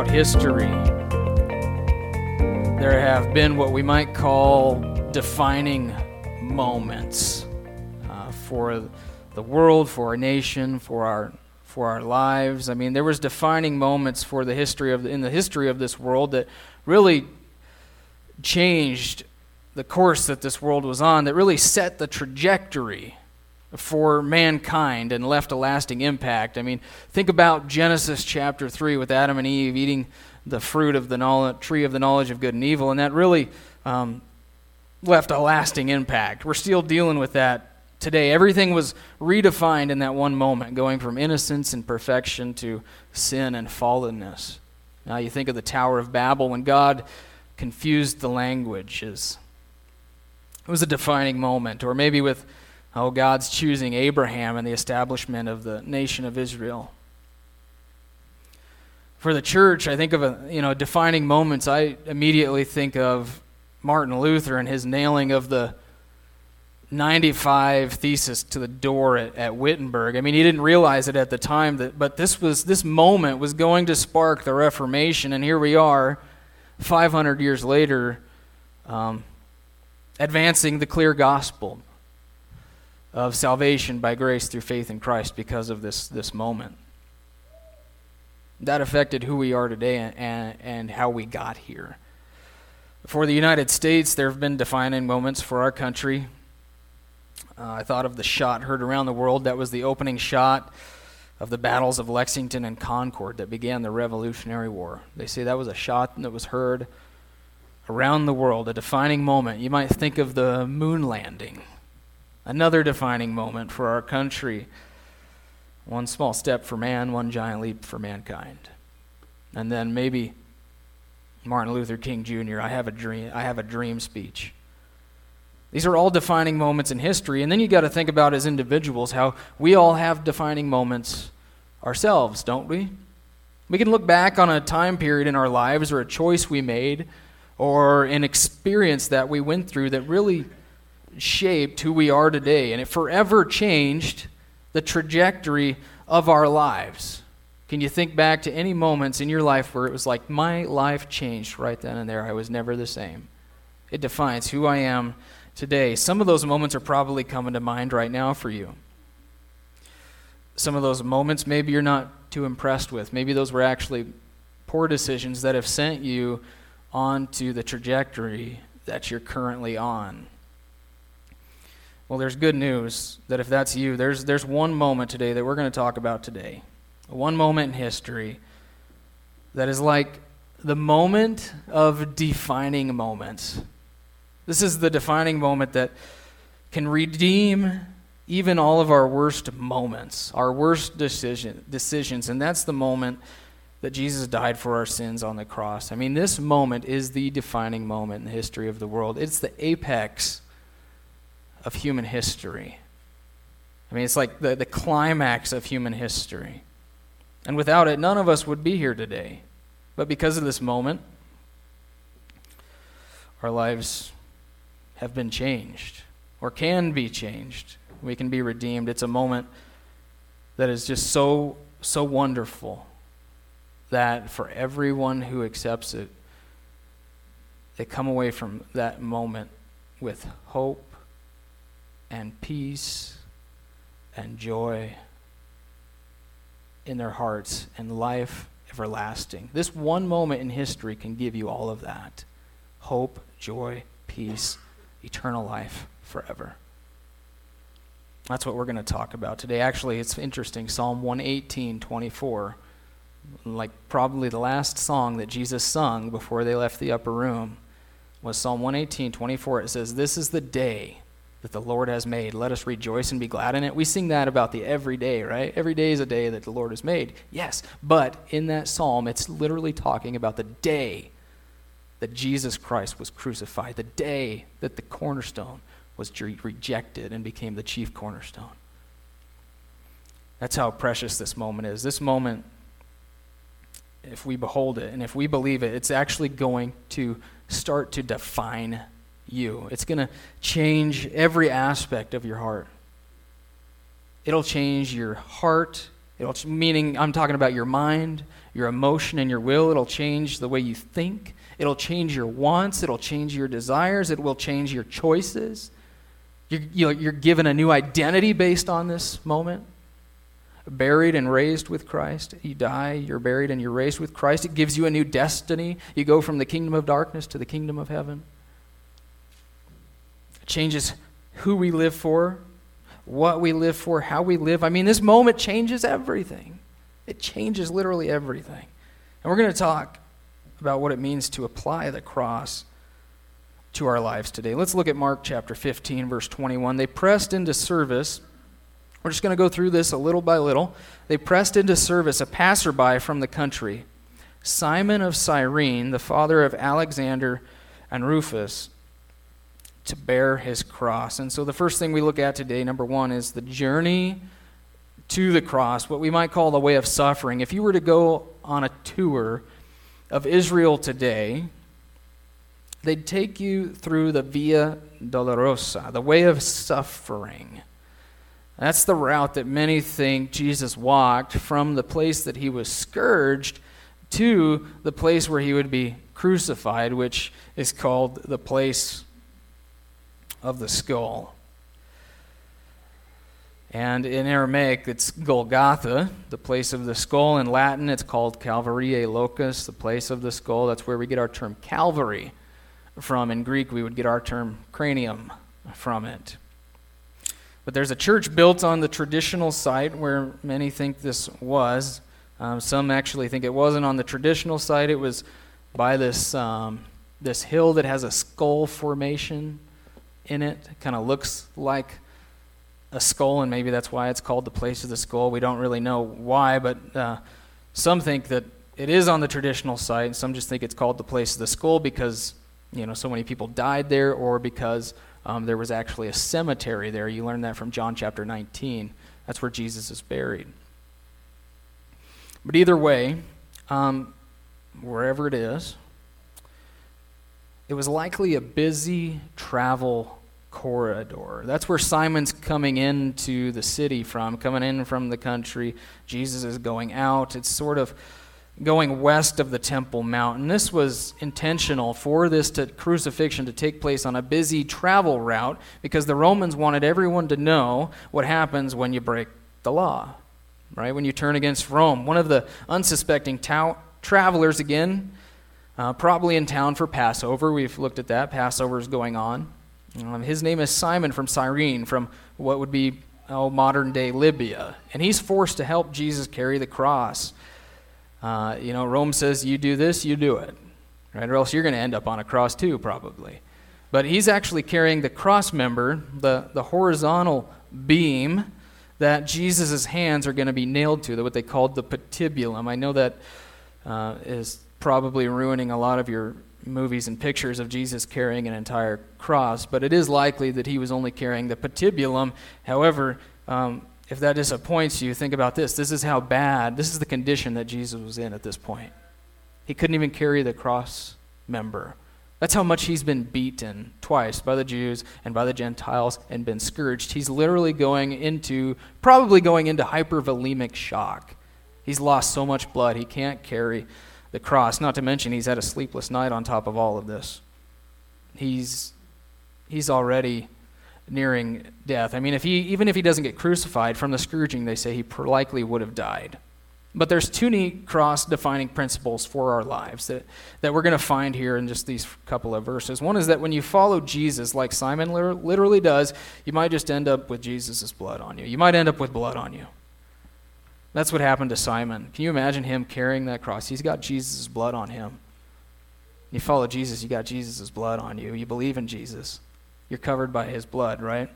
throughout history, there have been what we might call defining moments for the world, for our nation, for our lives. I mean, there was defining moments for in the history of this world that really changed the course that this world was on, that really set the trajectory for mankind and left a lasting impact. I mean, think about Genesis chapter 3 with Adam and Eve eating the fruit of the tree of the knowledge of good and evil, and that really left a lasting impact. We're still dealing with that today. Everything was redefined in that one moment, going from innocence and perfection to sin and fallenness. Now you think of the Tower of Babel when God confused the languages. It was a defining moment. Or maybe with God's choosing Abraham and the establishment of the nation of Israel. For the church, I think of defining moments. I immediately think of Martin Luther and his nailing of the 95 Thesis to the door at Wittenberg. I mean, he didn't realize it at the time, but this moment was going to spark the Reformation, and here we are, 500 years later, advancing the clear gospel of salvation by grace through faith in Christ because of this moment. That affected who we are today and how we got here. For the United States, there have been defining moments for our country. I thought of the shot heard around the world. That was the opening shot of the battles of Lexington and Concord that began the Revolutionary War. They say that was a shot that was heard around the world, a defining moment. You might think of the moon landing, another defining moment for our country. One small step for man, one giant leap for mankind. And then maybe Martin Luther King Jr., I have a dream speech. These are all defining moments in history. And then you got to think about as individuals how we all have defining moments ourselves, don't we? We can look back on a time period in our lives or a choice we made or an experience that we went through that really shaped who we are today, and it forever changed the trajectory of our lives. Can you think back to any moments in your life where it was like, my life changed right then and there, I was never the same? It defines who I am today. Some of those moments are probably coming to mind right now for you. Some of those moments maybe you're not too impressed with. Maybe those were actually poor decisions that have sent you onto the trajectory that you're currently on. Well, there's good news that if that's you, there's one moment today that we're going to talk about today. One moment in history that is like the moment of defining moments. This is the defining moment that can redeem even all of our worst moments, our worst decisions, and that's the moment that Jesus died for our sins on the cross. I mean, this moment is the defining moment in the history of the world. It's the apex of human history. I mean, it's like the climax of human history. And without it, none of us would be here today. But because of this moment, our lives have been changed, or can be changed. We can be redeemed. It's a moment that is just so wonderful that for everyone who accepts it, they come away from that moment with hope and peace and joy in their hearts and life everlasting. This one moment in history can give you all of that. Hope, joy, peace, eternal life forever. That's what we're going to talk about today. Actually, it's interesting. Psalm 118:24, like probably the last song that Jesus sung before they left the upper room, was Psalm 118:24. It says, "This is the day that the Lord has made. Let us rejoice and be glad in it." We sing that about the everyday, right? Every day is a day that the Lord has made. Yes, but in that psalm, it's literally talking about the day that Jesus Christ was crucified, the day that the cornerstone was rejected and became the chief cornerstone. That's how precious this moment is. This moment, if we behold it and if we believe it, it's actually going to start to define you. It's going to change every aspect of your heart. It'll change your heart Meaning, I'm talking about your mind, your emotion, and your will. It'll change the way you think. It'll change your wants. It'll change your desires. It will change your choices. You're given a new identity based on this moment. Buried and raised with Christ. You die, you're buried, and you're raised with Christ. It gives you a new destiny. You go from the kingdom of darkness to the kingdom of heaven. It changes who we live for, what we live for, how we live. I mean, this moment changes everything. It changes literally everything. And we're going to talk about what it means to apply the cross to our lives today. Let's look at Mark chapter 15, verse 21. They pressed into service. We're just going to go through this a little by little. They pressed into service a passerby from the country, Simon of Cyrene, the father of Alexander and Rufus, to bear his cross. And so the first thing we look at today, number one, is the journey to the cross, what we might call the way of suffering. If you were to go on a tour of Israel today, they'd take you through the Via Dolorosa, the way of suffering. That's the route that many think Jesus walked from the place that he was scourged to the place where he would be crucified, which is called the place of the skull. And in Aramaic, it's Golgotha, the place of the skull. In Latin, it's called Calvariae Locus, the place of the skull. That's where we get our term Calvary from. In Greek, we would get our term cranium from it. But there's a church built on the traditional site where many think this was. Some actually think it wasn't on the traditional site. It was by this hill that has a skull formation in it. It kind of looks like a skull, and maybe that's why it's called the place of the skull. We don't really know why, but some think that it is on the traditional site. Some just think it's called the place of the skull because so many people died there, or because there was actually a cemetery there. You learn that from John chapter 19. That's where Jesus is buried. But either way, wherever it is, it was likely a busy travel corridor. That's where Simon's coming into the city from, coming in from the country. Jesus is going out. It's sort of going west of the Temple Mount. And this was intentional for this crucifixion to take place on a busy travel route because the Romans wanted everyone to know what happens when you break the law, right? When you turn against Rome. One of the unsuspecting travelers, again, probably in town for Passover. We've looked at that. Passover is going on. His name is Simon from Cyrene, from what would be modern-day Libya. And he's forced to help Jesus carry the cross. Rome says, you do this, you do it, right? Or else you're going to end up on a cross too, probably. But he's actually carrying the cross member, the horizontal beam that Jesus' hands are going to be nailed to, what they called the patibulum. I know that is probably ruining a lot of your movies and pictures of Jesus carrying an entire cross, but it is likely that he was only carrying the patibulum. However, if that disappoints you, think about this. This is the condition that Jesus was in at this point. He couldn't even carry the cross member. That's how much he's been beaten twice by the Jews and by the Gentiles and been scourged. He's literally probably going into hypervolemic shock. He's lost so much blood, he can't carry the cross. Not to mention he's had a sleepless night on top of all of this. He's already nearing death. I mean, even if he doesn't get crucified from the scourging, they say he likely would have died. But there's two neat cross-defining principles for our lives that we're going to find here in just these couple of verses. One is that when you follow Jesus, like Simon literally does, you might just end up with Jesus' blood on you. You might end up with blood on you. That's what happened to Simon. Can you imagine him carrying that cross? He's got Jesus' blood on him. You follow Jesus, you got Jesus' blood on you. You believe in Jesus. You're covered by his blood, right?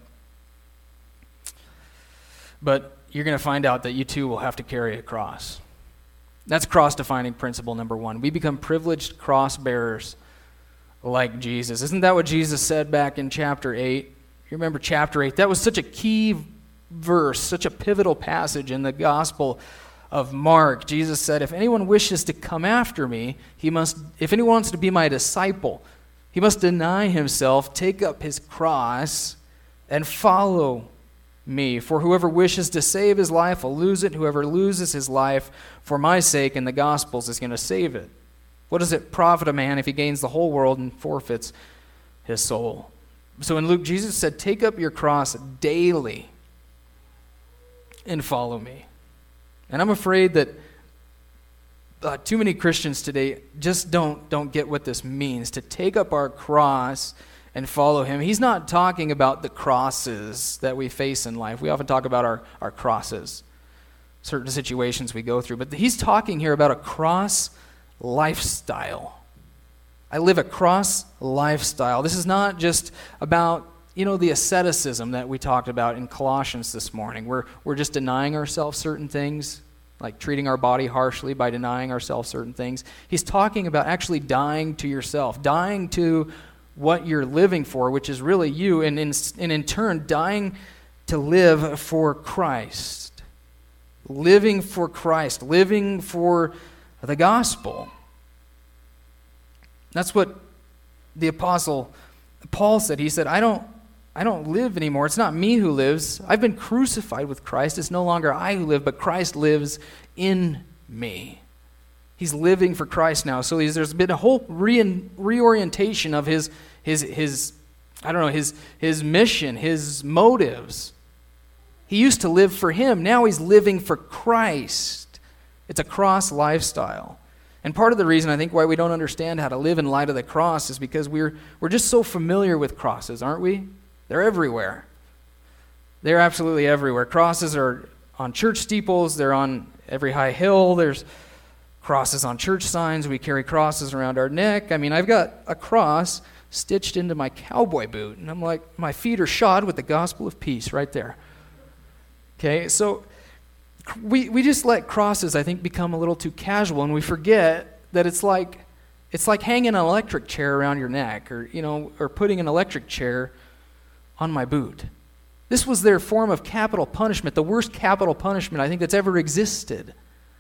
But you're going to find out that you too will have to carry a cross. That's cross-defining principle number one. We become privileged cross-bearers like Jesus. Isn't that what Jesus said back in chapter 8? You remember chapter 8? That was such a key verse, such a pivotal passage in the Gospel of Mark. Jesus said, if anyone wishes to come after me, if anyone wants to be my disciple, he must deny himself, take up his cross, and follow me. For whoever wishes to save his life will lose it. Whoever loses his life for my sake and the gospel's is going to save it. What does it profit a man if he gains the whole world and forfeits his soul? So in Luke, Jesus said, take up your cross daily and follow me. And I'm afraid that too many Christians today just don't get what this means, to take up our cross and follow him. He's not talking about the crosses that we face in life. We often talk about our crosses, certain situations we go through. But he's talking here about a cross lifestyle. I live a cross lifestyle. This is not just about, the asceticism that we talked about in Colossians this morning. We're just denying ourselves certain things, like treating our body harshly by denying ourselves certain things. He's talking about actually dying to yourself, dying to what you're living for, which is really you, and in turn, dying to live for Christ. Living for Christ, living for the gospel. That's what the Apostle Paul said. He said, I don't live anymore. It's not me who lives. I've been crucified with Christ. It's no longer I who live, but Christ lives in me. He's living for Christ now. So there's been a whole reorientation of his mission, his motives. He used to live for him. Now he's living for Christ. It's a cross lifestyle. And part of the reason I think why we don't understand how to live in light of the cross is because we're just so familiar with crosses, aren't we? They're everywhere. They're absolutely everywhere. Crosses are on church steeples. They're on every high hill. There's crosses on church signs. We carry crosses around our neck. I mean, I've got a cross stitched into my cowboy boot, and I'm like, my feet are shod with the gospel of peace right there. Okay, so we just let crosses, I think, become a little too casual, and we forget that it's like hanging an electric chair around your neck, or putting an electric chair on my boot. This was their form of capital punishment, the worst capital punishment I think that's ever existed.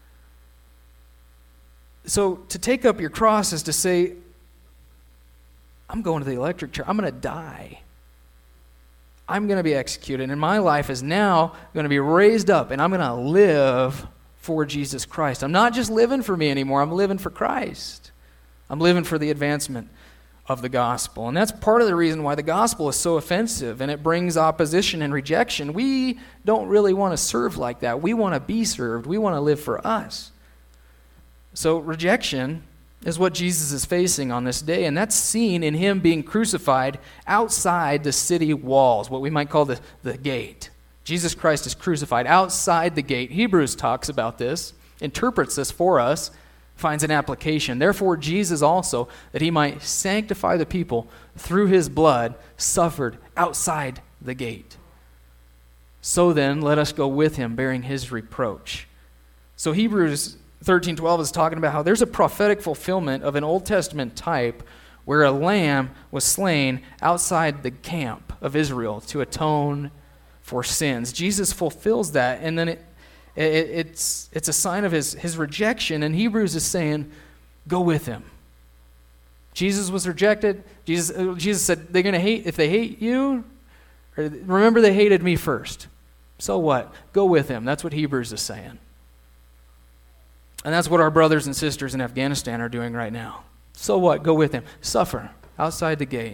So to take up your cross is to say, I'm going to the electric chair. I'm going to die. I'm going to be executed. And my life is now going to be raised up, and I'm going to live for Jesus Christ. I'm not just living for me anymore. I'm living for Christ. I'm living for the advancement of the gospel. And that's part of the reason why the gospel is so offensive, and it brings opposition and rejection. We don't really want to serve like that. We want to be served. We want to live for us. So rejection is what Jesus is facing on this day, and that's seen in him being crucified outside the city walls, what we might call the gate. Jesus Christ is crucified outside the gate. Hebrews talks about this, interprets this for us, finds an application. Therefore, Jesus also, that he might sanctify the people through his blood, suffered outside the gate. So then, let us go with him, bearing his reproach. So Hebrews 13:12 is talking about how there's a prophetic fulfillment of an Old Testament type where a lamb was slain outside the camp of Israel to atone for sins. Jesus fulfills that, and then it's a sign of his rejection, and Hebrews is saying, go with him. Jesus was rejected. Jesus said, they're going to hate, if they hate you, remember they hated me first. So what? Go with him. That's what Hebrews is saying. And that's what our brothers and sisters in Afghanistan are doing right now. So what? Go with him. Suffer outside the gate.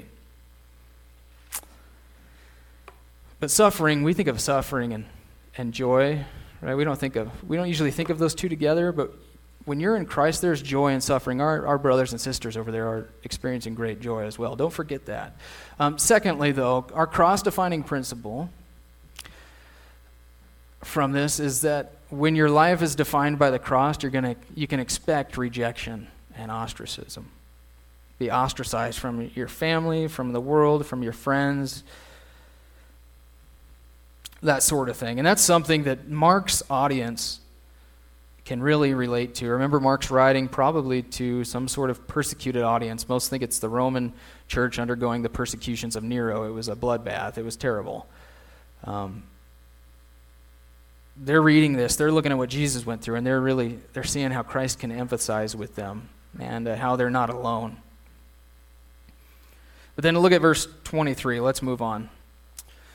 But suffering, we think of suffering and joy, right? We don't usually think of those two together, but when you're in Christ, there's joy and suffering. Our brothers and sisters over there are experiencing great joy as well. Don't forget that. Secondly, though, our cross-defining principle from this is that when your life is defined by the cross, you can expect rejection and ostracism. Be ostracized from your family, from the world, from your friends, that sort of thing. And that's something that Mark's audience can really relate to. Remember, Mark's writing probably to some sort of persecuted audience. Most think it's the Roman church undergoing the persecutions of Nero. It was a bloodbath. It was terrible. They're reading this, they're looking at what Jesus went through, and they're seeing how Christ can empathize with them and how they're not alone. But then look at verse 23. Let's move on.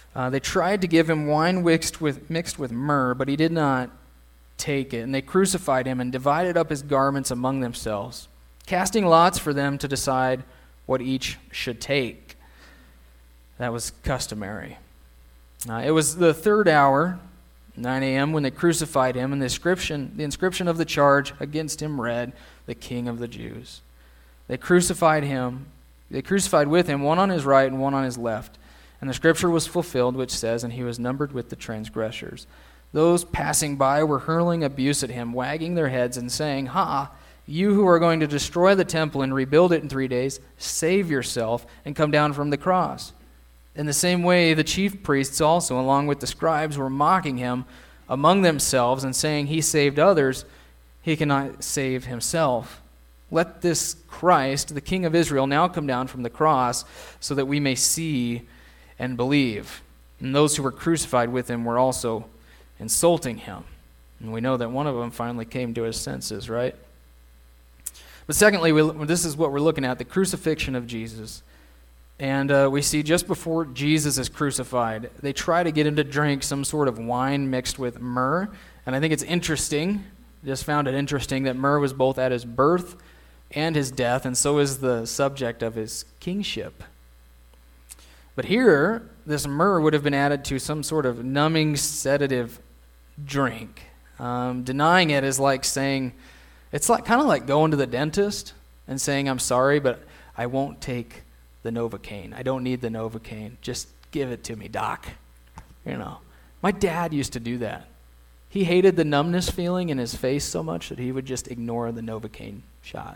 They tried to give him wine mixed with myrrh, but he did not take it. And they crucified him and divided up his garments among themselves, casting lots for them to decide what each should take. That was customary. It was the third hour, 9 a.m., when they crucified him, and the inscription of the charge against him read, "The King of the Jews." They crucified with him, one on his right and one on his left. And the scripture was fulfilled, which says, "And he was numbered with the transgressors." Those passing by were hurling abuse at him, wagging their heads and saying, "Ha, you who are going to destroy the temple and rebuild it in 3 days, save yourself and come down from the cross." In the same way, the chief priests also, along with the scribes, were mocking him among themselves and saying, "He saved others, he cannot save himself. Let this Christ, the King of Israel, now come down from the cross so that we may see and believe." And those who were crucified with him were also insulting him. And we know that one of them finally came to his senses, right? But secondly, this is what we're looking at, the crucifixion of Jesus. And we see just before Jesus is crucified, they try to get him to drink some sort of wine mixed with myrrh. And I think it's interesting, just found it interesting, that myrrh was both at his birth and his death, and so is the subject of his kingship. But here, this myrrh would have been added to some sort of numbing sedative drink. Denying it is like saying, it's like kind of like going to the dentist and saying, "I'm sorry, but I won't take the Novocaine. I don't need the Novocaine. Just give it to me, doc." You know, my dad used to do that. He hated the numbness feeling in his face so much that he would just ignore the Novocaine shot.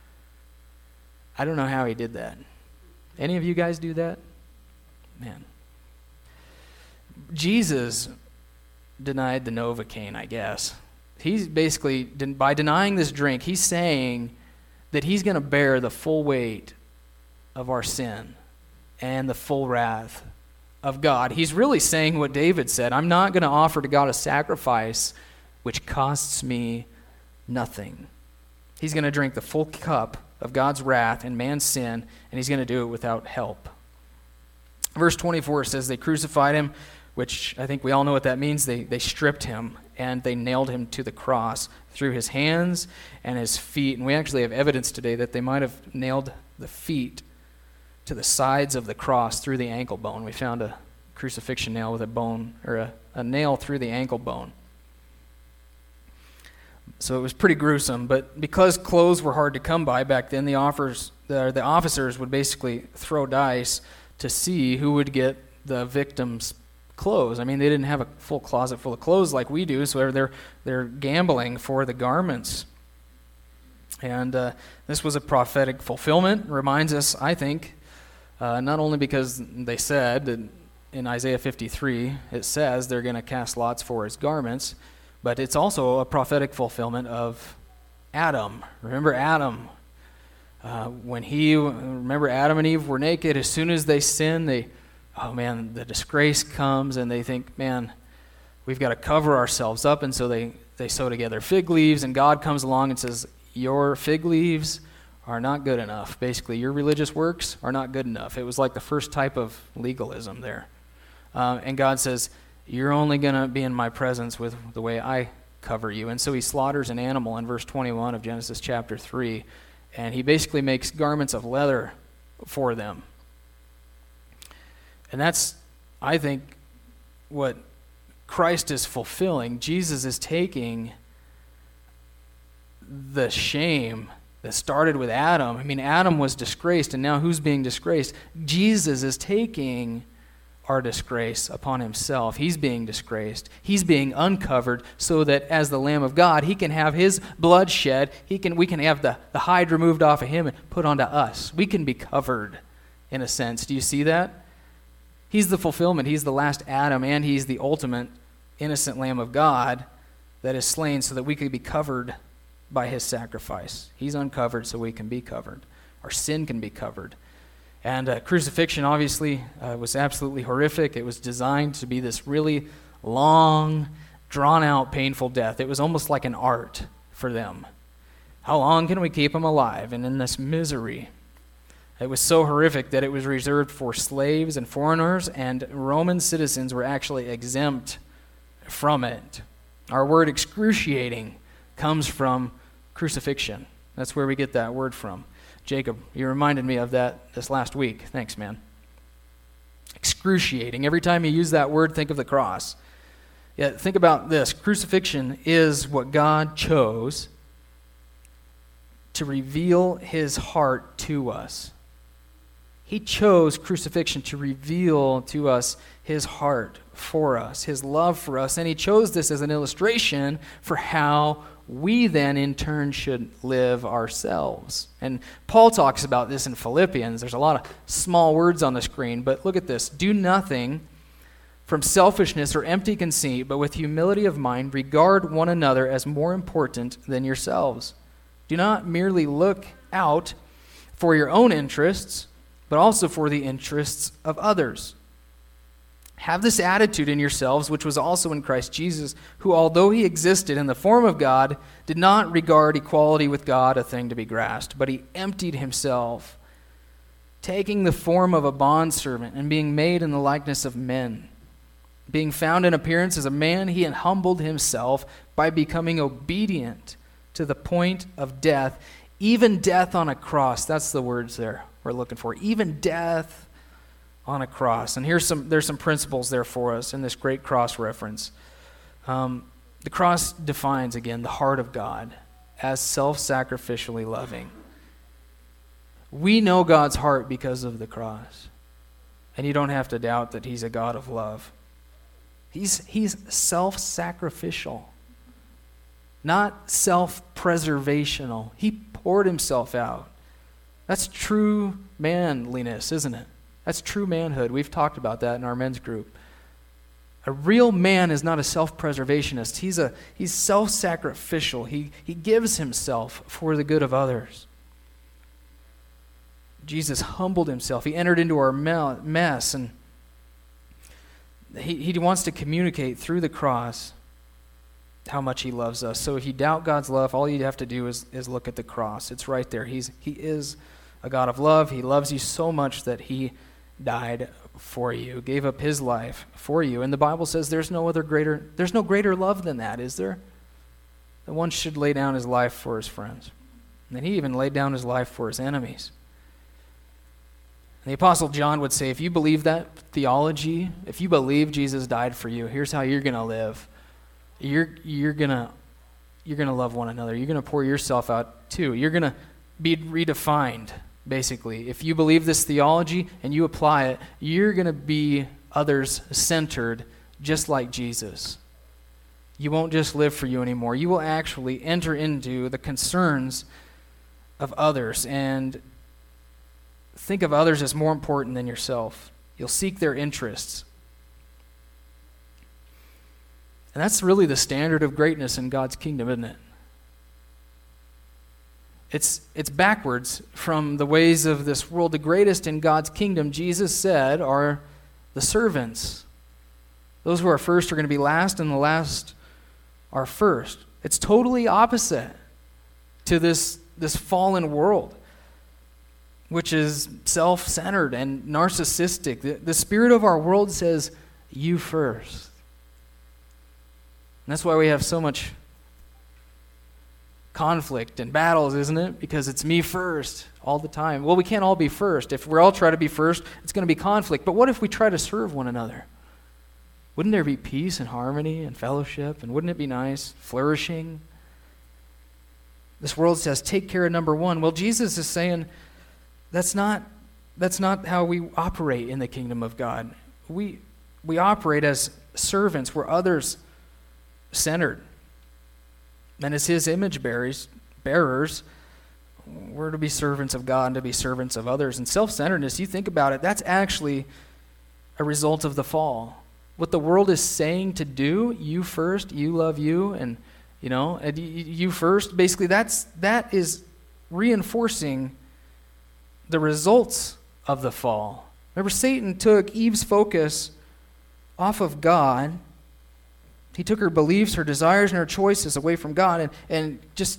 I don't know how he did that. Any of you guys do that? Man. Jesus denied the Novocaine, I guess. He's basically, by denying this drink, he's saying that he's going to bear the full weight of our sin and the full wrath of God. He's really saying what David said, "I'm not going to offer to God a sacrifice which costs me nothing." He's going to drink the full cup of God's wrath and man's sin, and he's going to do it without help. Verse 24 says they crucified him, which I think we all know what that means. They stripped him and they nailed him to the cross through his hands and his feet. And we actually have evidence today that they might have nailed the feet to the sides of the cross through the ankle bone. We found a crucifixion nail with a bone, or a nail through the ankle bone. So it was pretty gruesome, but because clothes were hard to come by back then, the officers would basically throw dice to see who would get the victim's clothes. I mean, they didn't have a full closet full of clothes like we do, so they're gambling for the garments. And this was a prophetic fulfillment. Reminds us, I think, not only because they said that in Isaiah 53, it says they're going to cast lots for his garments, but it's also a prophetic fulfillment of Adam. Remember Adam? Remember Adam and Eve were naked. As soon as they sin, the disgrace comes, and they think, man, we've got to cover ourselves up, and so they sew together fig leaves, and God comes along and says, your fig leaves are not good enough. Basically, your religious works are not good enough. It was like the first type of legalism there. And God says, you're only going to be in my presence with the way I cover you. And so he slaughters an animal in verse 21 of Genesis chapter 3, and he basically makes garments of leather for them. And that's, I think, what Christ is fulfilling. Jesus is taking the shame that started with Adam. I mean, Adam was disgraced, and now who's being disgraced? Jesus is taking our disgrace upon himself. He's being disgraced. He's being uncovered so that as the Lamb of God, he can have his blood shed. We can have the hide removed off of him and put onto us. We can be covered, in a sense. Do you see that? He's the fulfillment. He's the last Adam, and he's the ultimate innocent Lamb of God that is slain so that we could be covered by his sacrifice. He's uncovered so we can be covered. Our sin can be covered. And crucifixion obviously was absolutely horrific. It was designed to be this really long, drawn-out, painful death. It was almost like an art for them. How long can we keep him alive and in this misery? It was so horrific that it was reserved for slaves and foreigners, and Roman citizens were actually exempt from it. Our word excruciating comes from crucifixion. That's where we get that word from. Jacob, you reminded me of that this last week. Thanks, man. Excruciating. Every time you use that word, think of the cross. Yeah, think about this. Crucifixion is what God chose to reveal his heart to us. He chose crucifixion to reveal to us his heart for us, his love for us, and he chose this as an illustration for how we then in turn should live ourselves. And Paul talks about this in Philippians. There's a lot of small words on the screen, but look at this. Do nothing from selfishness or empty conceit, but with humility of mind, regard one another as more important than yourselves. Do not merely look out for your own interests, but also for the interests of others. Have this attitude in yourselves, which was also in Christ Jesus, who, although he existed in the form of God, did not regard equality with God a thing to be grasped, but he emptied himself, taking the form of a bondservant and being made in the likeness of men. Being found in appearance as a man, he humbled himself by becoming obedient to the point of death, even death on a cross. That's the words there we're looking for. Even death on a cross. And there's some principles there for us in this great cross reference. The cross defines, again, the heart of God as self-sacrificially loving. We know God's heart because of the cross. And you don't have to doubt that he's a God of love. He's self-sacrificial, not self-preservational. He poured himself out. That's true manliness, isn't it? That's true manhood. We've talked about that in our men's group. A real man is not a self-preservationist. He's self-sacrificial. He gives himself for the good of others. Jesus humbled himself. He entered into our mess, and he wants to communicate through the cross how much he loves us. So if you doubt God's love, all you have to do is look at the cross. It's right there. He is a God of love. He loves you so much that he died for you, gave up his life for you. And the Bible says there's no greater love than that, is there? That one should lay down his life for his friends. And then he even laid down his life for his enemies. And the Apostle John would say, if you believe that theology, if you believe Jesus died for you, here's how you're going to live. You're going to love one another. You're going to pour yourself out too. You're going to be redefined, basically. If you believe this theology and you apply it, you're going to be others-centered, just like Jesus. You won't just live for you anymore. You will actually enter into the concerns of others and think of others as more important than yourself. You'll seek their interests. And that's really the standard of greatness in God's kingdom, isn't it? It's backwards from the ways of this world. The greatest in God's kingdom, Jesus said, are the servants. Those who are first are going to be last, and the last are first. It's totally opposite to this fallen world, which is self-centered and narcissistic. The spirit of our world says, you first. And that's why we have so much conflict and battles, isn't it? Because it's me first all the time. Well, we can't all be first. If we're all trying to be first, it's going to be conflict. But what if we try to serve one another? Wouldn't there be peace and harmony and fellowship? And wouldn't it be nice? Flourishing? This world says, take care of number one. Well, Jesus is saying, that's not how we operate in the kingdom of God. We operate as servants. We're others-centered. And as his image bearers, we're to be servants of God and to be servants of others. And self-centeredness, you think about it, that's actually a result of the fall. What the world is saying to do, you first, you love you, and you first, basically that is reinforcing the results of the fall. Remember, Satan took Eve's focus off of God. He took her beliefs, her desires, and her choices away from God and just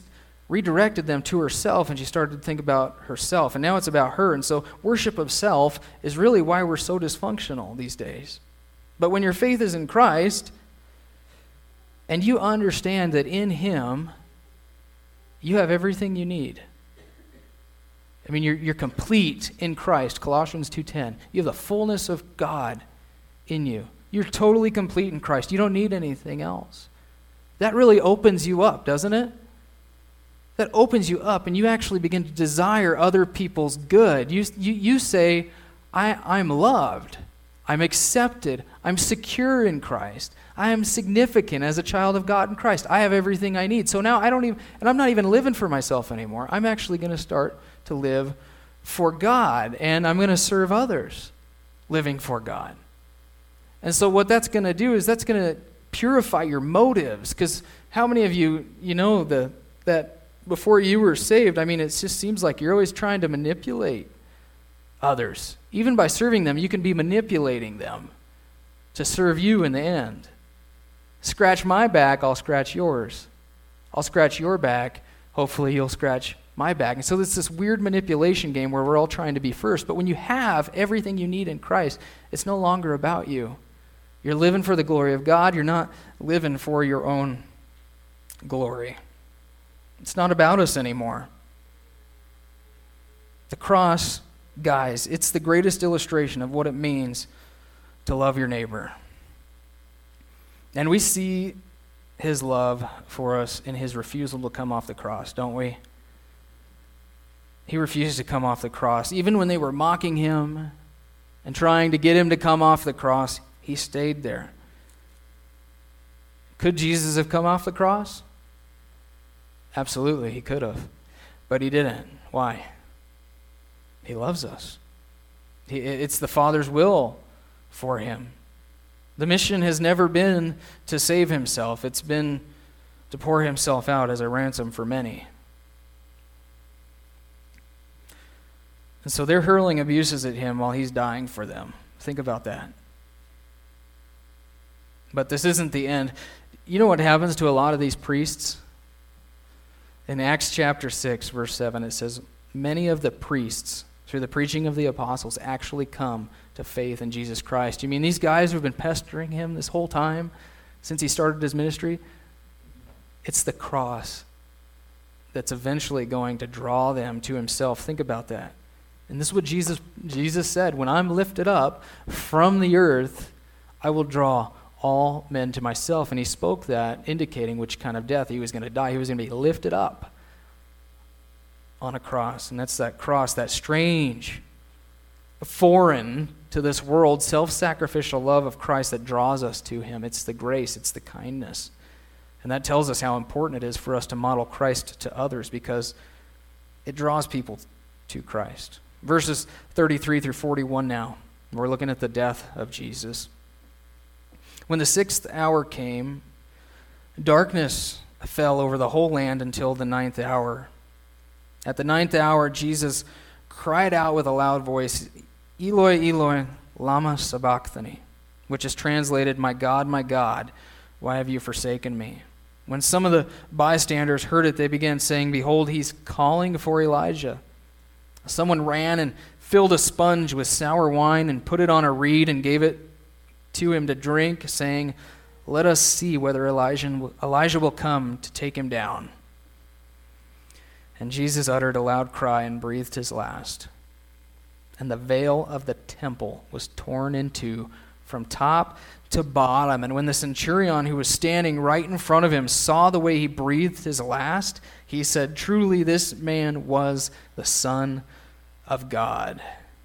redirected them to herself, and she started to think about herself. And now it's about her. And so worship of self is really why we're so dysfunctional these days. But when your faith is in Christ, and you understand that in Him, you have everything you need. I mean, you're complete in Christ, Colossians 2:10. You have the fullness of God in you. You're totally complete in Christ. You don't need anything else. That really opens you up, doesn't it? That opens you up, and you actually begin to desire other people's good. You say, I'm loved. I'm accepted. I'm secure in Christ. I am significant as a child of God in Christ. I have everything I need. So now I'm not even living for myself anymore. I'm actually going to start to live for God, and I'm going to serve others living for God. And so what that's going to do is that's going to purify your motives, because how many of you know that before you were saved, I mean, it just seems like you're always trying to manipulate others. Even by serving them, you can be manipulating them to serve you in the end. Scratch my back, I'll scratch yours. I'll scratch your back, hopefully you'll scratch my back. And so it's this weird manipulation game where we're all trying to be first. But when you have everything you need in Christ, it's no longer about you. You're living for the glory of God. You're not living for your own glory. It's not about us anymore. The cross, guys, it's the greatest illustration of what it means to love your neighbor. And we see His love for us in His refusal to come off the cross, don't we? He refused to come off the cross. Even when they were mocking Him and trying to get Him to come off the cross, He stayed there. Could Jesus have come off the cross? Absolutely, He could have. But He didn't. Why? He loves us. It's the Father's will for Him. The mission has never been to save Himself. It's been to pour Himself out as a ransom for many. And so they're hurling abuses at Him while He's dying for them. Think about that. But this isn't the end. You know what happens to a lot of these priests? In Acts chapter 6, verse 7, it says, many of the priests, through the preaching of the apostles, actually come to faith in Jesus Christ. You mean these guys who have been pestering Him this whole time, since He started His ministry? It's the cross that's eventually going to draw them to Himself. Think about that. And this is what Jesus said, when I'm lifted up from the earth, I will draw all men to myself. And He spoke that, indicating which kind of death He was going to die. He was going to be lifted up on a cross. And that's that cross, that strange, foreign to this world, self-sacrificial love of Christ that draws us to Him. It's the grace, it's the kindness. And that tells us how important it is for us to model Christ to others, because it draws people to Christ. Verses 33 through 41 now. We're looking at the death of Jesus. When the 6th hour came, darkness fell over the whole land until the 9th hour. At the 9th hour, Jesus cried out with a loud voice, Eloi, Eloi, lama sabachthani, which is translated, my God, why have you forsaken me? When some of the bystanders heard it, they began saying, behold, He's calling for Elijah. Someone ran and filled a sponge with sour wine and put it on a reed and gave it to him to drink, saying, let us see whether Elijah will come to take him down. And Jesus uttered a loud cry and breathed his last. And the veil of the temple was torn in two from top to bottom. And when the centurion who was standing right in front of him saw the way he breathed his last, he said, truly this man was the Son of God.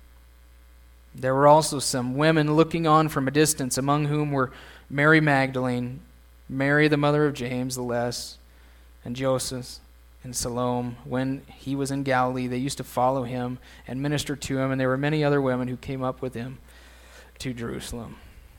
There were also some women looking on from a distance, among whom were Mary Magdalene, Mary the mother of James the Less, and Joseph and Salome. When he was in Galilee, they used to follow him and minister to him, and there were many other women who came up with him to Jerusalem.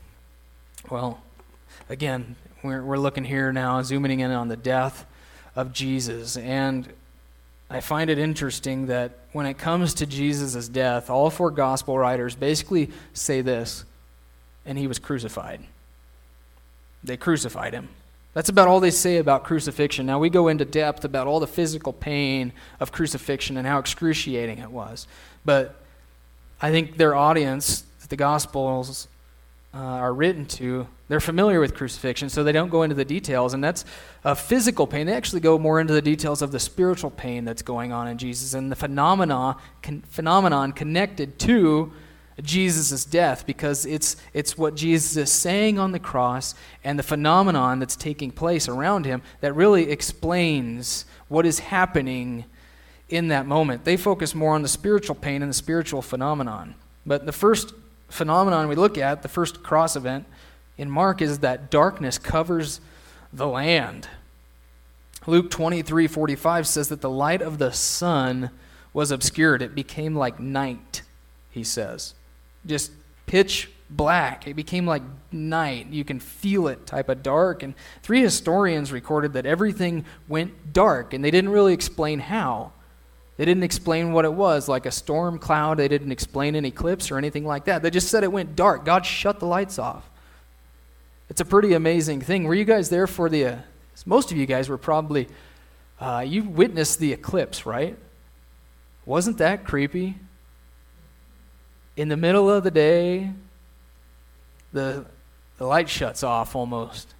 Well, again, we're looking here now, zooming in on the death of Jesus, and I find it interesting that when it comes to Jesus' death, all four gospel writers basically say this, and He was crucified. They crucified Him. That's about all they say about crucifixion. Now, we go into depth about all the physical pain of crucifixion and how excruciating it was. But I think their audience, the Gospels are written to, they're familiar with crucifixion, so they don't go into the details. And that's physical pain. They actually go more into the details of the spiritual pain that's going on in Jesus and the phenomenon connected to Jesus' death, because it's what Jesus is saying on the cross and the phenomenon that's taking place around him that really explains what is happening in that moment. They focus more on the spiritual pain and the spiritual phenomenon. But the first phenomenon we look at, the first cross event in Mark, is that darkness covers the land. Luke 23:45 says that the light of the sun was obscured. It became like night, he says. Just pitch black. It became like night. You can feel it, type of dark. And 3 historians recorded that everything went dark, and they didn't really explain how. They didn't explain what it was, like a storm cloud. They didn't explain an eclipse or anything like that. They just said it went dark. God shut the lights off. It's a pretty amazing thing. Were you guys there for most of you guys were probably, you witnessed the eclipse, right? Wasn't that creepy? In the middle of the day, the light shuts off almost.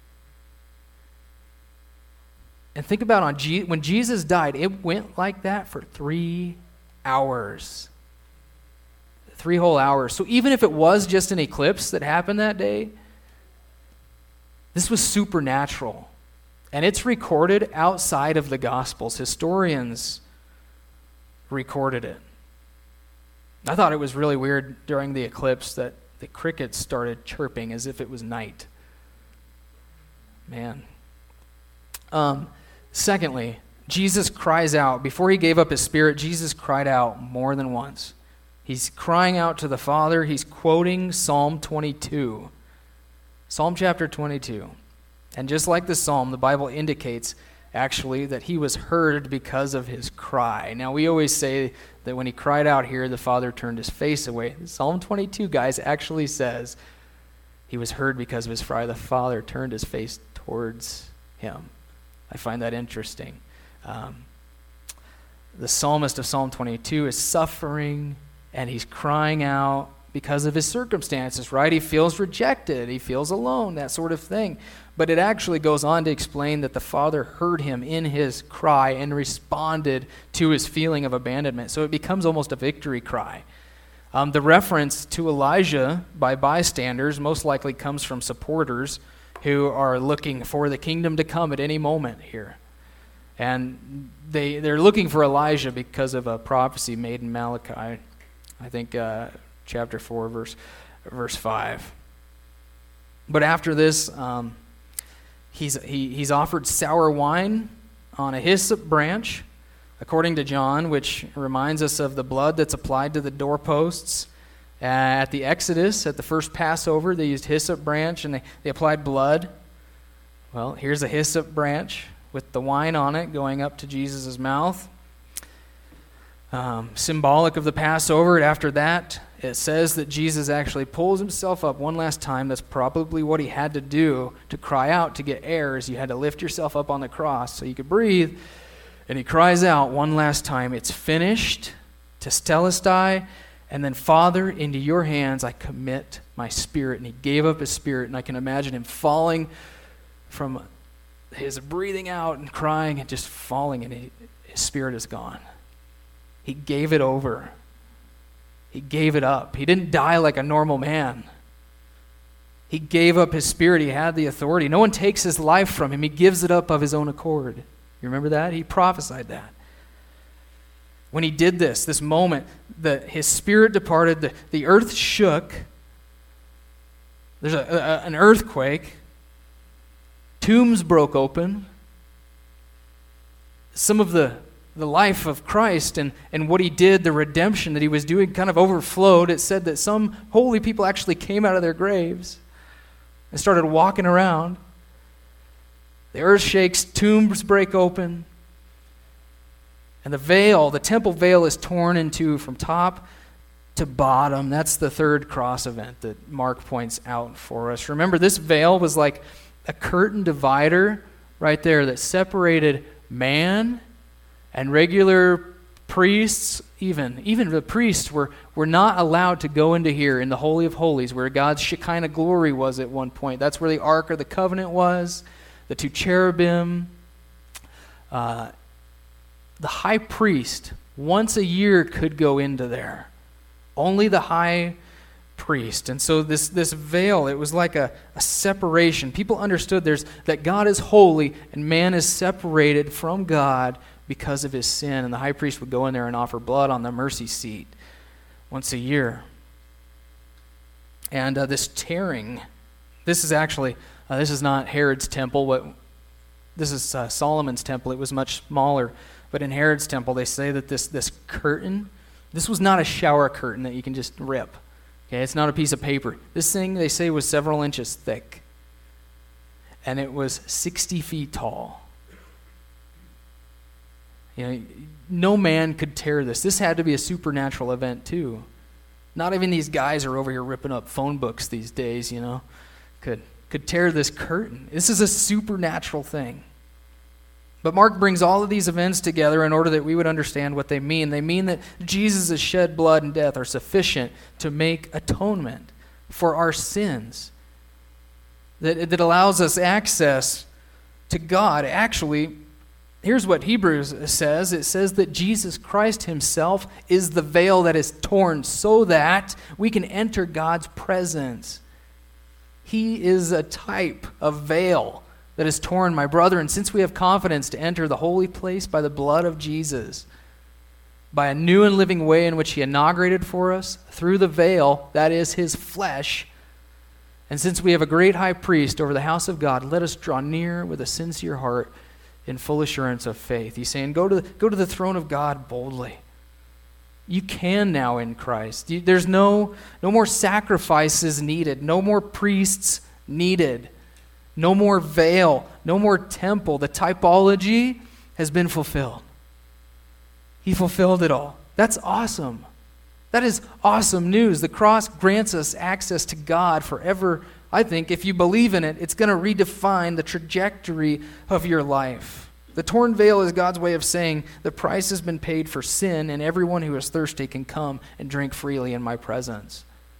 And think about when Jesus died, it went like that for 3 hours. 3 whole hours. So even if it was just an eclipse that happened that day, this was supernatural. And it's recorded outside of the Gospels. Historians recorded it. I thought it was really weird during the eclipse that the crickets started chirping as if it was night. Man. Secondly, Jesus cries out. Before he gave up his spirit, Jesus cried out more than once. He's crying out to the Father. He's quoting Psalm 22. Psalm chapter 22. And just like the Psalm, the Bible indicates actually that he was heard because of his cry. Now, we always say that when he cried out here, the Father turned his face away. Psalm 22, guys, actually says he was heard because of his cry. The Father turned his face towards him. I find that interesting. The psalmist of Psalm 22 is suffering, and he's crying out because of his circumstances, right? He feels rejected. He feels alone, that sort of thing. But it actually goes on to explain that the Father heard him in his cry and responded to his feeling of abandonment. So it becomes almost a victory cry. The reference to Elijah by bystanders most likely comes from supporters who are looking for the kingdom to come at any moment here. And they're looking for Elijah because of a prophecy made in Malachi, I think chapter 4, verse 5. But after this, he's offered sour wine on a hyssop branch, according to John, which reminds us of the blood that's applied to the doorposts. At the Exodus, at the first Passover, they used hyssop branch and they applied blood. Well, here's a hyssop branch with the wine on it going up to Jesus' mouth. Symbolic of the Passover. After that, it says that Jesus actually pulls himself up one last time. That's probably what he had to do to cry out to get air, is you had to lift yourself up on the cross so you could breathe. And he cries out one last time, "It's finished," Tetelestai. And then, "Father, into your hands I commit my spirit." And he gave up his spirit, and I can imagine him falling from his breathing out and crying and just falling, and his spirit is gone. He gave it over. He gave it up. He didn't die like a normal man. He gave up his spirit. He had the authority. No one takes his life from him. He gives it up of his own accord. You remember that? He prophesied that. When he did this moment, his spirit departed, the earth shook. There's an earthquake. Tombs broke open. Some of the life of Christ and what he did, the redemption that he was doing, kind of overflowed. It said that some holy people actually came out of their graves and started walking around. The earth shakes, tombs break open. And the temple veil is torn in two from top to bottom. That's the third cross event that Mark points out for us. Remember, this veil was like a curtain divider right there that separated man and regular priests. Even the priests were not allowed to go into here in the Holy of Holies, where God's Shekinah glory was at one point. That's where the Ark of the Covenant was, the two cherubim. The high priest once a year could go into there. Only the high priest. And so this veil, it was like a separation. People understood that God is holy and man is separated from God because of his sin. And the high priest would go in there and offer blood on the mercy seat once a year. And this tearing, this is actually, this is not Herod's temple. This is Solomon's temple. It was much smaller. But in Herod's temple, they say that this curtain, this was not a shower curtain that you can just rip. Okay, it's not a piece of paper. This thing, they say, was several inches thick. And it was 60 feet tall. You know, no man could tear this. This had to be a supernatural event, too. Not even these guys are over here ripping up phone books these days, you know, could tear this curtain. This is a supernatural thing. But Mark brings all of these events together in order that we would understand what they mean. They mean that Jesus' shed blood and death are sufficient to make atonement for our sins. That allows us access to God. Actually, here's what Hebrews says. It says that Jesus Christ himself is the veil that is torn so that we can enter God's presence. He is a type of veil that is torn, my brother. And since we have confidence to enter the holy place by the blood of Jesus, by a new and living way in which he inaugurated for us, through the veil, that is his flesh, and since we have a great high priest over the house of God, let us draw near with a sincere heart in full assurance of faith. He's saying, go to the throne of God boldly. You can now in Christ. There's no more sacrifices needed, no more priests needed. No more veil, no more temple. The typology has been fulfilled. He fulfilled it all. That's awesome. That is awesome news. The cross grants us access to God forever. I think if you believe in it, it's going to redefine the trajectory of your life. The torn veil is God's way of saying the price has been paid for sin, and everyone who is thirsty can come and drink freely in my presence.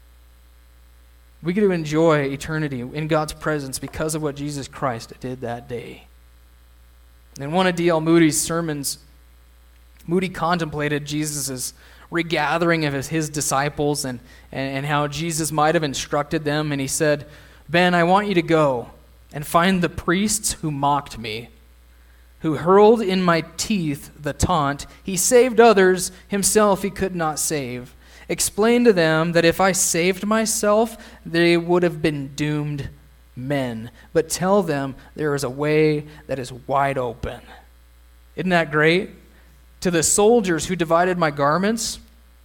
We get to enjoy eternity in God's presence because of what Jesus Christ did that day. In one of D.L. Moody's sermons, Moody contemplated Jesus' regathering of his disciples and how Jesus might have instructed them. And he said, Ben, I want you to go and find the priests who mocked me, who hurled in my teeth the taunt. He saved others, himself he could not save. Explain to them that if I saved myself, they would have been doomed men. But tell them there is a way that is wide open. Isn't that great? To the soldiers who divided my garments,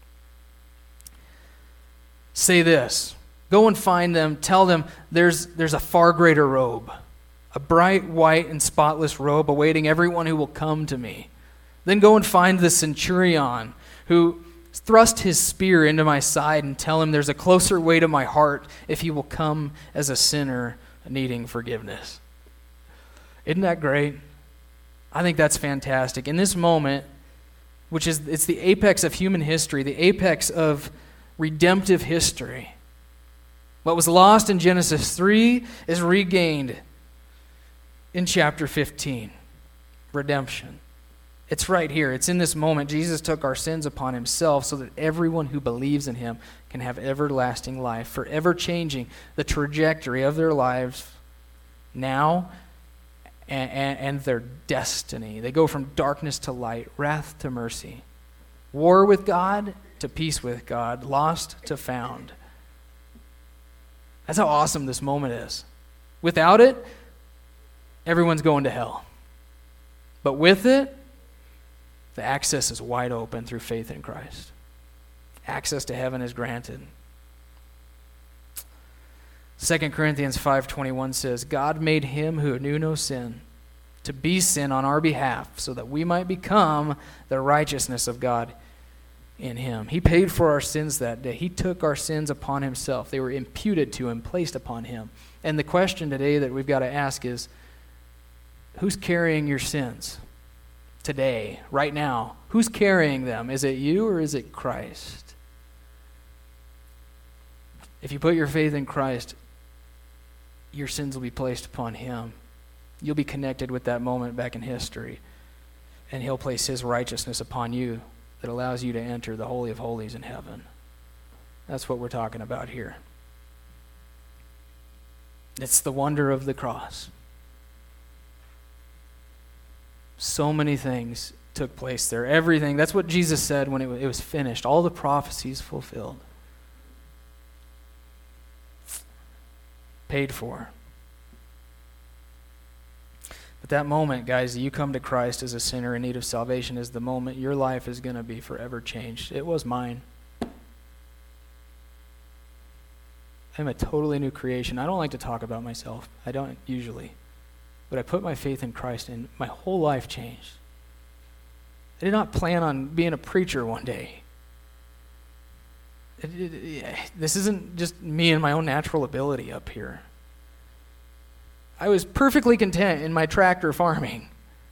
say this. Go and find them. Tell them there's a far greater robe, a bright white and spotless robe awaiting everyone who will come to me. Then go and find the centurion who thrust his spear into my side and tell him there's a closer way to my heart if he will come as a sinner needing forgiveness. Isn't that great? I think that's fantastic. In this moment, it's the apex of human history, the apex of redemptive history. What was lost in Genesis 3 is regained in chapter 15. Redemption. It's right here. It's in this moment. Jesus took our sins upon himself so that everyone who believes in him can have everlasting life, forever changing the trajectory of their lives now and their destiny. They go from darkness to light, wrath to mercy, war with God to peace with God, lost to found. That's how awesome this moment is. Without it, everyone's going to hell. But with it, the access is wide open through faith in Christ. Access to heaven is granted. 2 Corinthians 5:21 says, God made him who knew no sin to be sin on our behalf so that we might become the righteousness of God in him. He paid for our sins that day. He took our sins upon himself. They were imputed to him, placed upon him. And the question today that we've got to ask is, who's carrying your sins today, right now? Who's carrying them? Is it you or is it Christ? If you put your faith in Christ, your sins will be placed upon him. You'll be connected with that moment back in history, and he'll place his righteousness upon you that allows you to enter the Holy of Holies in heaven. That's what we're talking about here. It's the wonder of the cross. So many things took place there. Everything. That's what Jesus said when it was finished. All the prophecies fulfilled. Paid for. But that moment, guys, you come to Christ as a sinner in need of salvation is the moment your life is going to be forever changed. It was mine. I'm a totally new creation. I don't like to talk about myself. I don't usually. But I put my faith in Christ and my whole life changed. I did not plan on being a preacher one day. This isn't just me and my own natural ability up here. I was perfectly content in my tractor farming.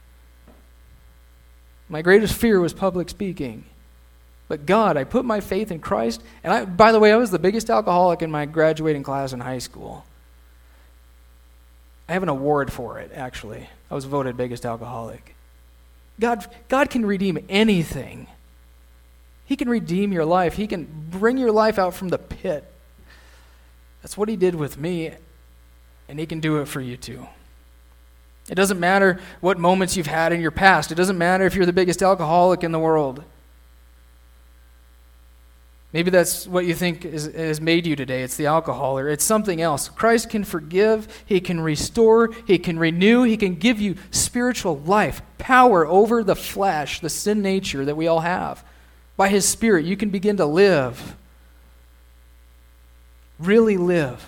My greatest fear was public speaking. But God, I put my faith in Christ, and by the way, I was the biggest alcoholic in my graduating class in high school. I have an award for it, actually. I was voted biggest alcoholic. God can redeem anything. He can redeem your life. He can bring your life out from the pit. That's what he did with me, and he can do it for you too. It doesn't matter what moments you've had in your past. It doesn't matter if you're the biggest alcoholic in the world. Maybe that's what you think has made you today. It's the alcohol, or it's something else. Christ can forgive, he can restore, he can renew, he can give you spiritual life, power over the flesh, the sin nature that we all have. By his Spirit, you can begin to live. Really live.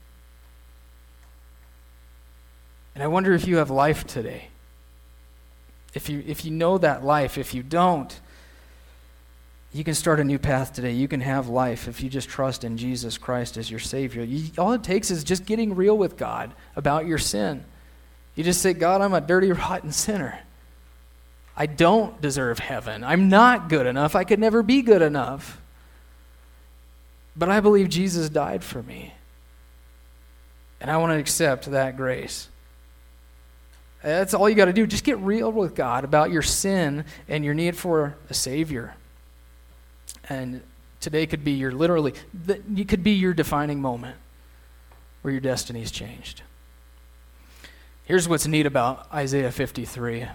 And I wonder if you have life today. If you know that life. If you don't, you can start a new path today. You can have life if you just trust in Jesus Christ as your Savior. All it takes is just getting real with God about your sin. You just say, God, I'm a dirty, rotten sinner. I don't deserve heaven. I'm not good enough. I could never be good enough. But I believe Jesus died for me. And I want to accept that grace. That's all you got to do. Just get real with God about your sin and your need for a Savior. And today could be you could be your defining moment where your destiny is changed. Here's what's neat about Isaiah 53.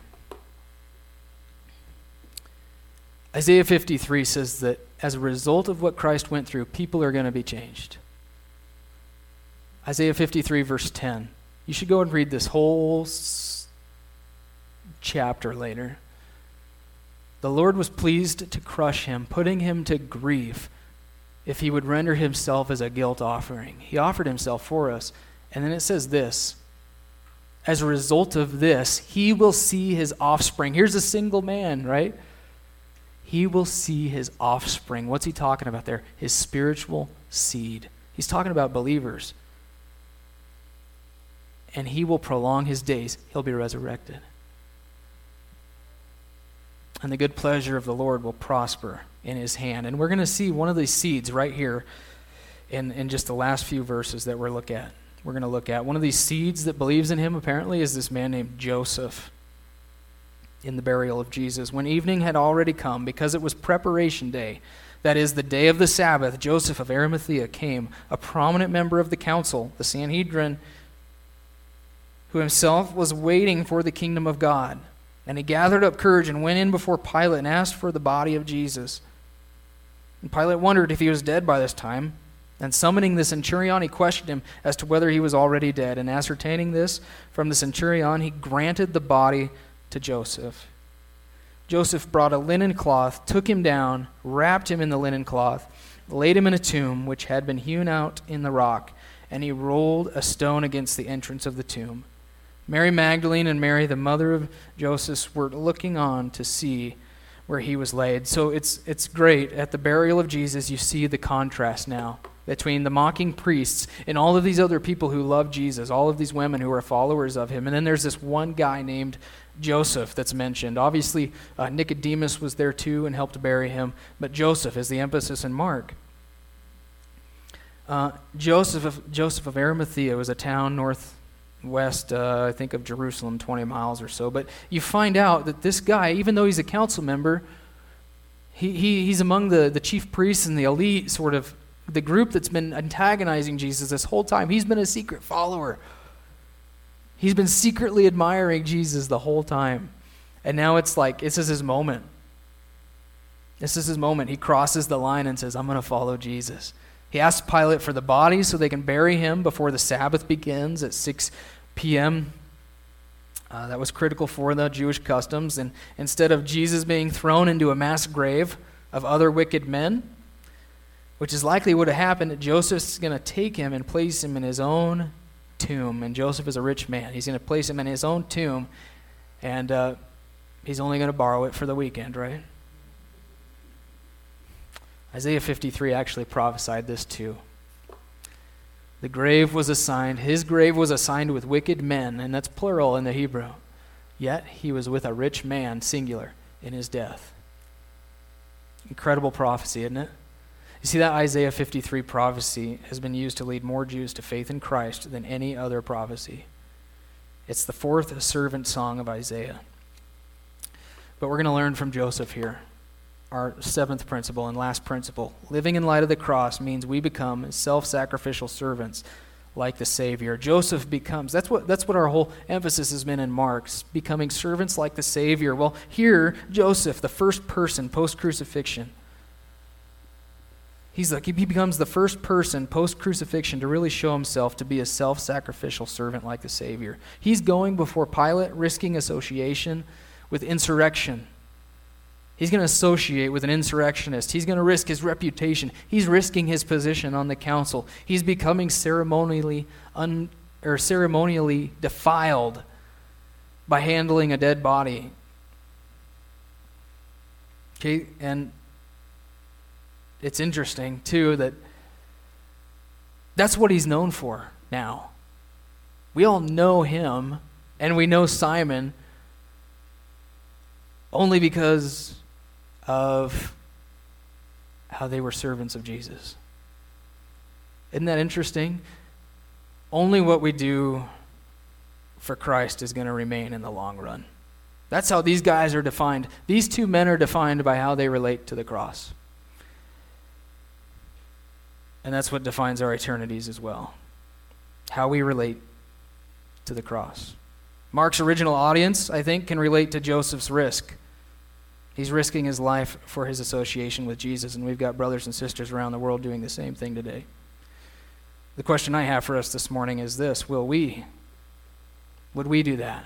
Isaiah 53 says that as a result of what Christ went through, people are going to be changed. Isaiah 53 verse 10. You should go and read this whole chapter later. The Lord was pleased to crush him, putting him to grief, if he would render himself as a guilt offering. He offered himself for us. And then it says this, as a result of this, he will see his offspring. Here's a single man, right? He will see his offspring. What's he talking about there? His spiritual seed. He's talking about believers. And he will prolong his days. He'll be resurrected. And the good pleasure of the Lord will prosper in his hand. And we're going to see one of these seeds right here in just the last few verses that we're going to look at. One of these seeds that believes in him apparently is this man named Joseph in the burial of Jesus. When evening had already come, because it was preparation day, that is the day of the Sabbath, Joseph of Arimathea came, a prominent member of the council, the Sanhedrin, who himself was waiting for the kingdom of God. And he gathered up courage and went in before Pilate and asked for the body of Jesus. And Pilate wondered if he was dead by this time. And summoning the centurion, he questioned him as to whether he was already dead. And ascertaining this from the centurion, he granted the body to Joseph. Joseph brought a linen cloth, took him down, wrapped him in the linen cloth, laid him in a tomb which had been hewn out in the rock, and he rolled a stone against the entrance of the tomb. Mary Magdalene and Mary, the mother of Joseph, were looking on to see where he was laid. So it's great. At the burial of Jesus, you see the contrast now between the mocking priests and all of these other people who love Jesus, all of these women who are followers of him. And then there's this one guy named Joseph that's mentioned. Obviously, Nicodemus was there too and helped bury him, but Joseph is the emphasis in Mark. Joseph of Arimathea was a town northwest, I think, of Jerusalem, 20 miles or so. But you find out that this guy, even though he's a council member, he's among the chief priests and the elite, sort of the group that's been antagonizing Jesus this whole time. He's been a secret follower. He's been secretly admiring Jesus the whole time. And now it's like, this is his moment. This is his moment. He crosses the line and says, I'm going to follow Jesus. He asks Pilate for the body so they can bury him before the Sabbath begins at 6 p.m. That was critical for the Jewish customs. And instead of Jesus being thrown into a mass grave of other wicked men, which is likely would have happened, Joseph's going to take him and place him in his own tomb. And Joseph is a rich man. He's going to place him in his own tomb, and he's only going to borrow it for the weekend, right? Isaiah 53 actually prophesied this too. His grave was assigned with wicked men, and that's plural in the Hebrew. Yet he was with a rich man, singular, in his death. Incredible prophecy, isn't it? You see, that Isaiah 53 prophecy has been used to lead more Jews to faith in Christ than any other prophecy. It's the fourth servant song of Isaiah. But we're going to learn from Joseph here. Our seventh principle and last principle. Living in light of the cross means we become self-sacrificial servants like the Savior. Joseph becomes, that's what our whole emphasis has been in Mark, becoming servants like the Savior. Well, here, Joseph, the first person post-crucifixion, he becomes the first person post-crucifixion to really show himself to be a self-sacrificial servant like the Savior. He's going before Pilate, risking association with insurrection. He's going to associate with an insurrectionist. He's going to risk his reputation. He's risking his position on the council. He's becoming ceremonially defiled by handling a dead body. Okay, and it's interesting, too, that that's what he's known for now. We all know him, and we know Simon only because of how they were servants of Jesus. Isn't that interesting? Only what we do for Christ is going to remain in the long run. That's how these guys are defined. These two men are defined by how they relate to the cross. And that's what defines our eternities as well. How we relate to the cross. Mark's original audience, I think, can relate to Joseph's risk. He's risking his life for his association with Jesus, and we've got brothers and sisters around the world doing the same thing today. The question I have for us this morning is this: would we do that?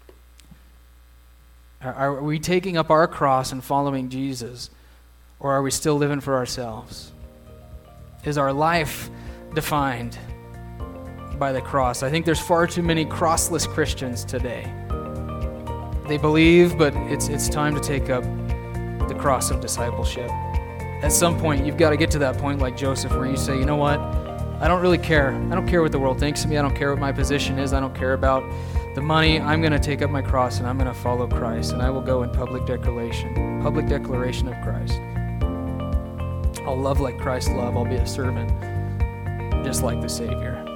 Are we taking up our cross and following Jesus, or are we still living for ourselves? Is our life defined by the cross? I think there's far too many crossless Christians today. They believe, but it's time to take up the cross of discipleship. At some point, you've got to get to that point like Joseph where you say, you know what? I don't really care. I don't care what the world thinks of me. I don't care what my position is. I don't care about the money. I'm going to take up my cross and I'm going to follow Christ, and I will go in public declaration of Christ. I'll love like Christ loved. I'll be a servant just like the Savior.